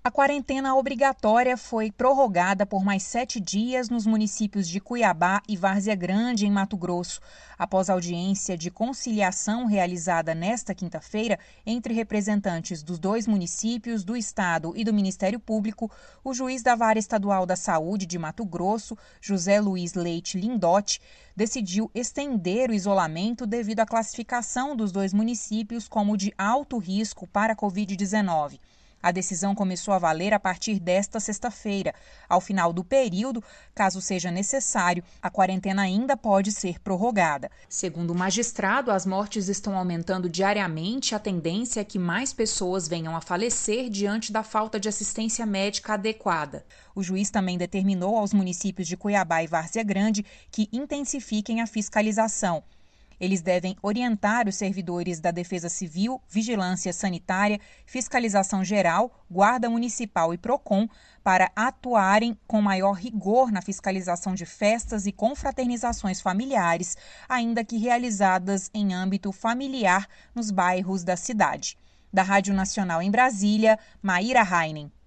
A quarentena obrigatória foi prorrogada por mais 7 dias nos municípios de Cuiabá e Várzea Grande, em Mato Grosso, após a audiência de conciliação realizada nesta quinta-feira entre representantes dos dois municípios, do Estado e do Ministério Público. O juiz da Vara Estadual da Saúde de Mato Grosso, José Luiz Leite Lindotti, decidiu estender o isolamento devido à classificação dos dois municípios como de alto risco para a Covid-19. A decisão começou a valer a partir desta sexta-feira. Ao final do período, caso seja necessário, a quarentena ainda pode ser prorrogada. Segundo o magistrado, as mortes estão aumentando diariamente. A tendência é que mais pessoas venham a falecer diante da falta de assistência médica adequada. O juiz também determinou aos municípios de Cuiabá e Várzea Grande que intensifiquem a fiscalização. Eles devem orientar os servidores da Defesa Civil, Vigilância Sanitária, Fiscalização Geral, Guarda Municipal e PROCON para atuarem com maior rigor na fiscalização de festas e confraternizações familiares, ainda que realizadas em âmbito familiar nos bairros da cidade. Da Rádio Nacional em Brasília, Maíra Heinen.